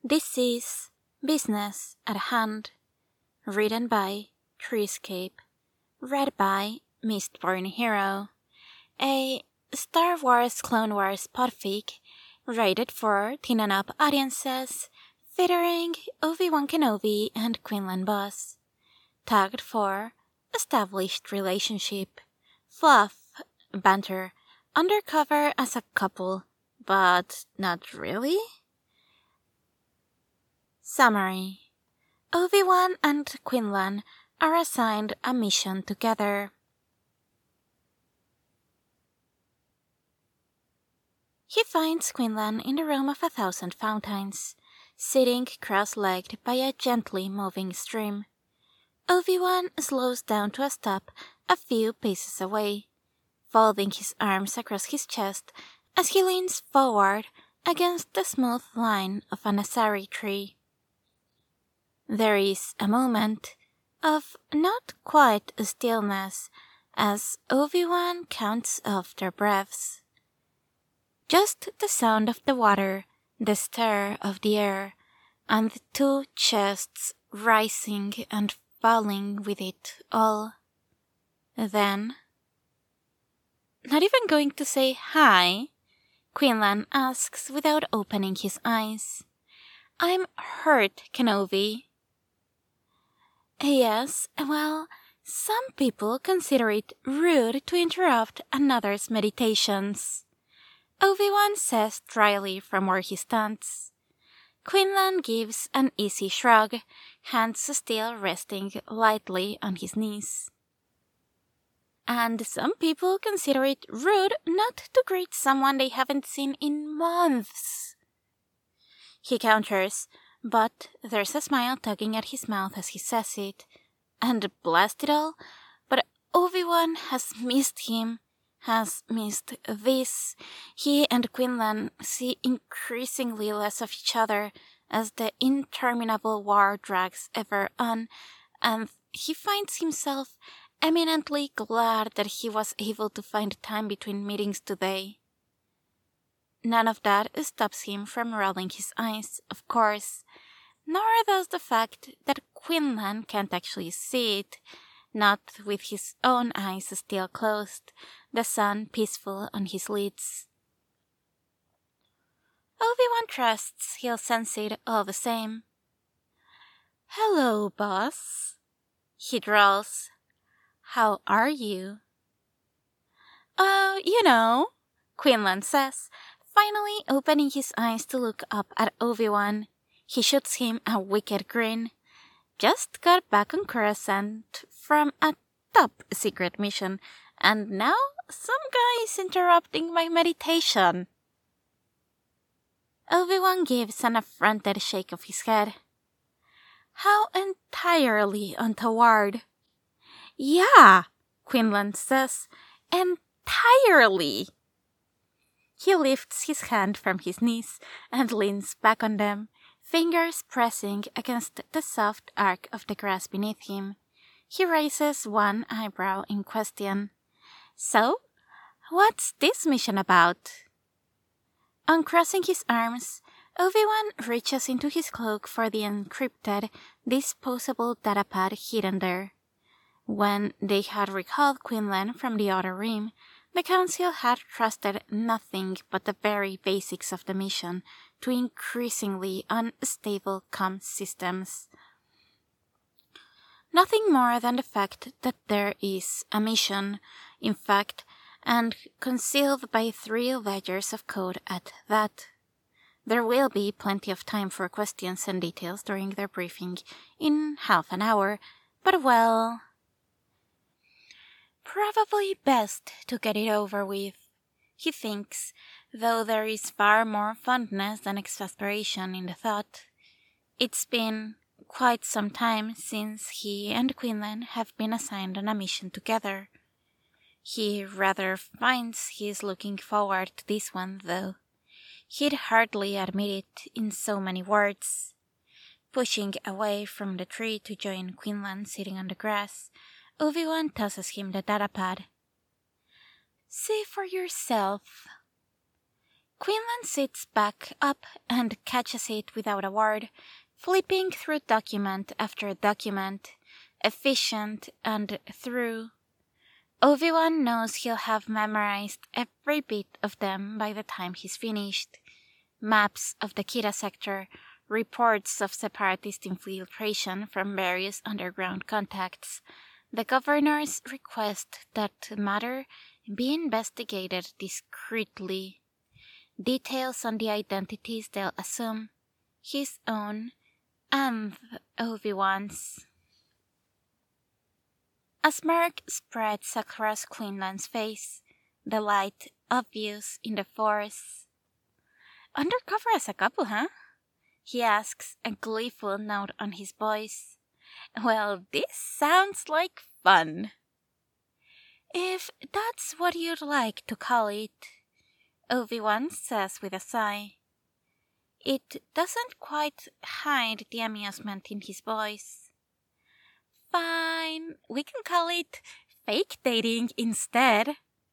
This is Business at Hand, written by Treescape, read by Mistborn Hero, a Star Wars Clone Wars podfic rated for teen and up audiences, featuring Obi-Wan Kenobi and Quinlan Vos, tagged for established relationship, fluff, banter, undercover as a couple, but not really? Summary: Obi-Wan and Quinlan are assigned a mission together. He finds Quinlan in the Room of 1,000 Fountains, sitting cross-legged by a gently moving stream. Obi-Wan slows down to a stop a few paces away, folding his arms across his chest as he leans forward against the smooth line of an Asari tree. There is a moment of not quite a stillness as Obi-Wan counts off their breaths. Just the sound of the water, the stir of the air, and the two chests rising and falling with it all. Then, not even going to say hi, Quinlan asks without opening his eyes. "I'm hurt, Kenobi." "Yes, well, some people consider it rude to interrupt another's meditations," Obi-Wan says dryly from where he stands. Quinlan gives an easy shrug, hands still resting lightly on his knees. "And some people consider it rude not to greet someone they haven't seen in months," he counters, but there's a smile tugging at his mouth as he says it. And blast it all, but Obi-Wan has missed him, has missed this. He and Quinlan see increasingly less of each other as the interminable war drags ever on, and he finds himself eminently glad that he was able to find time between meetings today. None of that stops him from rolling his eyes, of course, nor does the fact that Quinlan can't actually see it, not with his own eyes still closed, the sun peaceful on his lids. Obi-Wan trusts he'll sense it all the same. "Hello, boss," he drawls. "How are you?" You know," Quinlan says, finally opening his eyes to look up at Obi-Wan. He shoots him a wicked grin. "Just got back on Coruscant from a top-secret mission, and now some guy is interrupting my meditation." Obi-Wan gives an affronted shake of his head. "How entirely untoward." "Yeah," Quinlan says, "entirely." He lifts his hand from his knees and leans back on them, fingers pressing against the soft arc of the grass beneath him. He raises one eyebrow in question. "So, what's this mission about?" Uncrossing his arms, Obi-Wan reaches into his cloak for the encrypted, disposable datapad hidden there. When they had recalled Quinlan from the Outer Rim, the Council had trusted nothing but the very basics of the mission to increasingly unstable comm systems. Nothing more than the fact that there is a mission, in fact, and concealed by 3 ledgers of code at that. There will be plenty of time for questions and details during their briefing in half an hour, but well, probably best to get it over with, he thinks, though there is far more fondness than exasperation in the thought. It's been quite some time since he and Quinlan have been assigned on a mission together. He rather finds he's looking forward to this one, though. He'd hardly admit it in so many words. Pushing away from the tree to join Quinlan sitting on the grass, Obi-Wan tosses him the datapad. "See for yourself." Quinlan sits back up and catches it without a word, flipping through document after document, efficient and through. Obi-Wan knows he'll have memorized every bit of them by the time he's finished. Maps of the Kira sector, reports of separatist infiltration from various underground contacts, the governor's request that the matter be investigated discreetly, details on the identities they'll assume, his own and Obi-Wan's. A smirk spreads across Quinlan's face, the light obvious in the Force. "Undercover as a couple, huh?" he asks, a gleeful note on his voice. "Well, this sounds like fun." "If that's what you'd like to call it," Obi-Wan says with a sigh. It doesn't quite hide the amusement in his voice. "Fine, we can call it fake dating instead."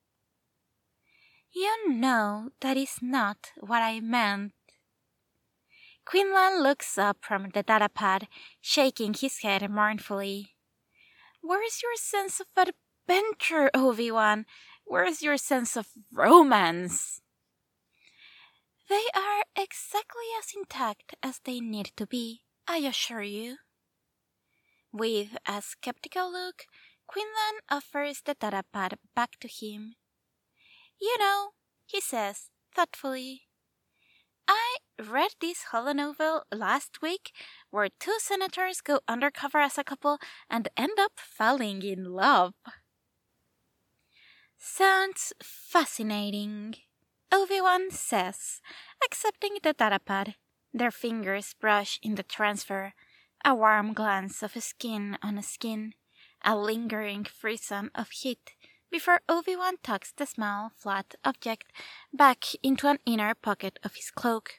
"You know that is not what I meant." Quinlan looks up from the datapad, shaking his head mournfully. "Where's your sense of adventure, Obi-Wan? Where's your sense of romance?" "They are exactly as intact as they need to be, I assure you." With a skeptical look, Quinlan offers the datapad back to him. "You know," he says thoughtfully, "I read this holonovel last week where two senators go undercover as a couple and end up falling in love." "Sounds fascinating," Obi-Wan says, accepting the datapad. Their fingers brush in the transfer, a warm glance of skin on skin, a lingering frisson of heat before Obi-Wan tucks the small, flat object back into an inner pocket of his cloak.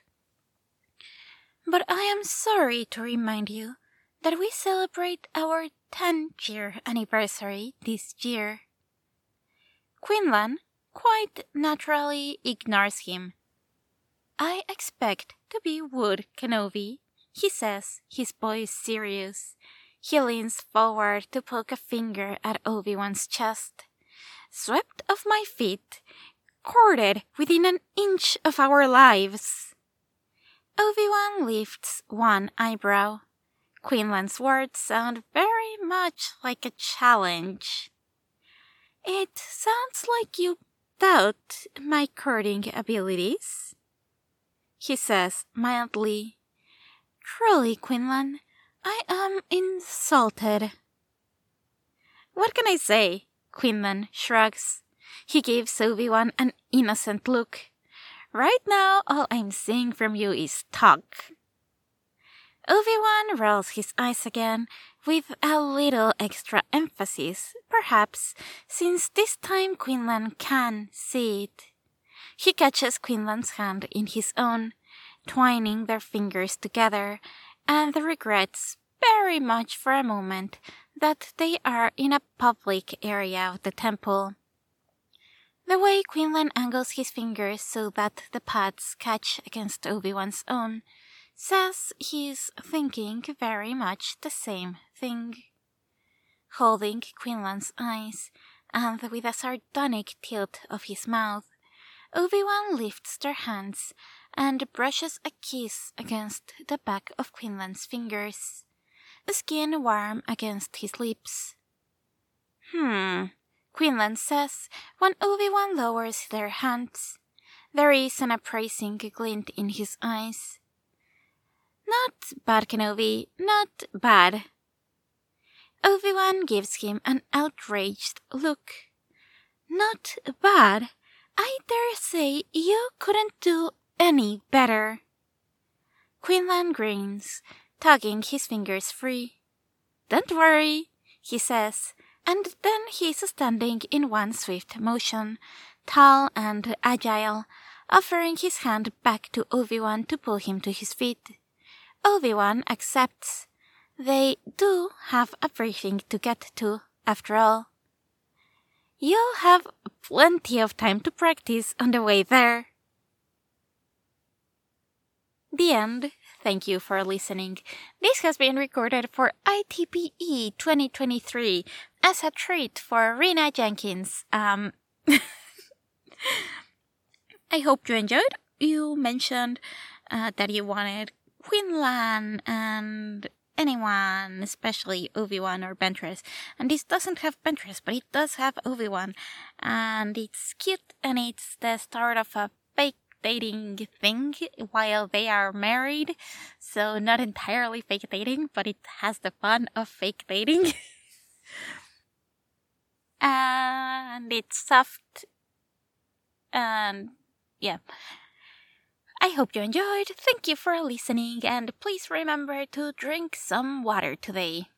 "But I am sorry to remind you that we celebrate our 10-year anniversary this year." Quinlan quite naturally ignores him. "I expect to be Wood Kenobi," he says, his voice serious. He leans forward to poke a finger at Obi-Wan's chest. "Swept off my feet, courted within an inch of our lives." Obi-Wan lifts one eyebrow. Quinlan's words sound very much like a challenge. "It sounds like you doubt my courting abilities," he says mildly. "Truly, Quinlan, I am insulted." "What can I say?" Quinlan shrugs. He gives Obi-Wan an innocent look. "Right now, all I'm seeing from you is talk." Obi-Wan rolls his eyes again, with a little extra emphasis, perhaps, since this time Quinlan can see it. He catches Quinlan's hand in his own, twining their fingers together, and regrets very much for a moment that they are in a public area of the temple. The way Quinlan angles his fingers so that the pads catch against Obi-Wan's own says he's thinking very much the same thing. Holding Quinlan's eyes, and with a sardonic tilt of his mouth, Obi-Wan lifts their hands and brushes a kiss against the back of Quinlan's fingers, the skin warm against his lips. Quinlan says when Obi-Wan lowers their hands. There is an appraising glint in his eyes. "Not bad, Kenobi, not bad." Obi-Wan gives him an outraged look. "Not bad? I dare say you couldn't do any better." Quinlan grins, tugging his fingers free. "Don't worry," he says, and then he's standing in one swift motion, tall and agile, offering his hand back to Obi-Wan to pull him to his feet. Obi-Wan accepts. They do have a briefing to get to, after all. "You'll have plenty of time to practice on the way there." The end. Thank you for listening. This has been recorded for ITPE 2023 as a treat for Rena Jenkins. I hope you enjoyed. You mentioned that you wanted Quinlan and anyone, especially Obi-Wan or Ventress. And this doesn't have Ventress, but it does have Obi-Wan. And it's cute, and it's the start of a fake dating thing while they are married. So not entirely fake dating, but it has the fun of fake dating. And it's soft. And yeah. I hope you enjoyed. Thank you for listening, and please remember to drink some water today.